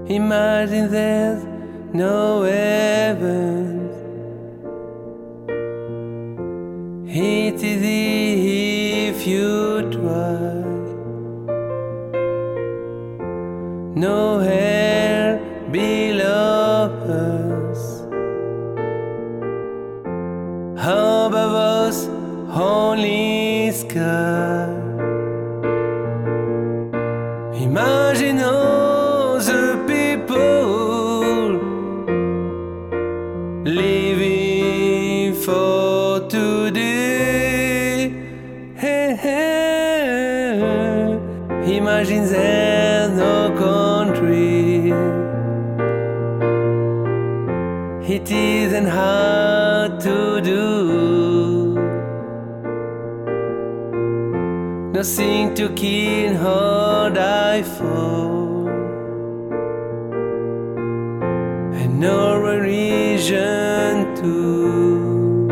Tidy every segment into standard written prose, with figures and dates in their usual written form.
Imagine there's no heaven. It's easy if you try. No hell below us. Above us, only sky. Imagine all the people living for today. Hey, hey. Imagine there's no country. It isn't hard to do. Nothing to kill or die for, and no religion too.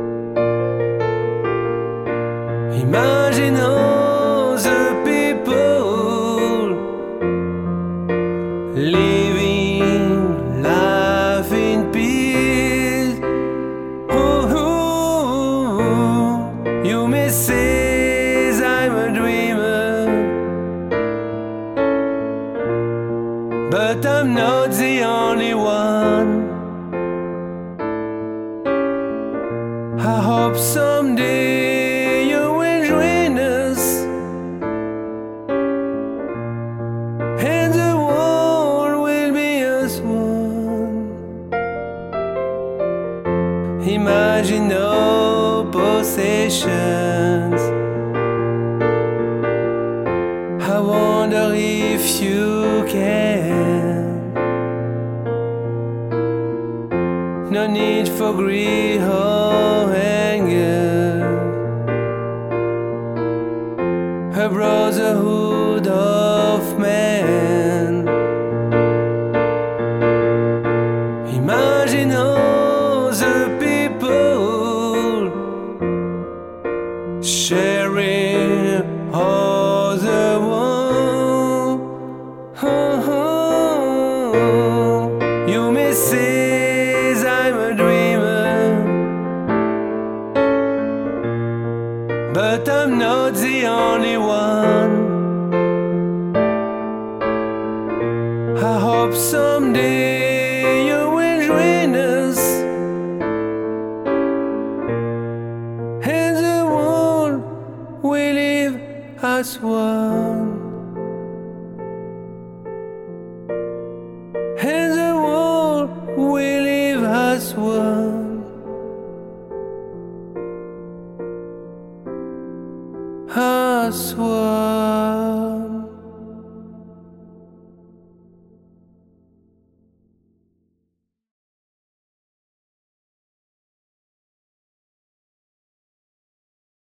Imagine all the people living life in peace. Oh, you may say I'm a dreamer, but I'm not the only one. I hope someday you will join us, and the world will be as one. Imagine no possessions. I wonder if you can. No need for greed or anger. A brotherhood of man. Imagine all the people sharing all the world. You may say I'm a dreamer, but I'm not the only one. I hope someday you will join us, and the world will live as one. And the world will live as one.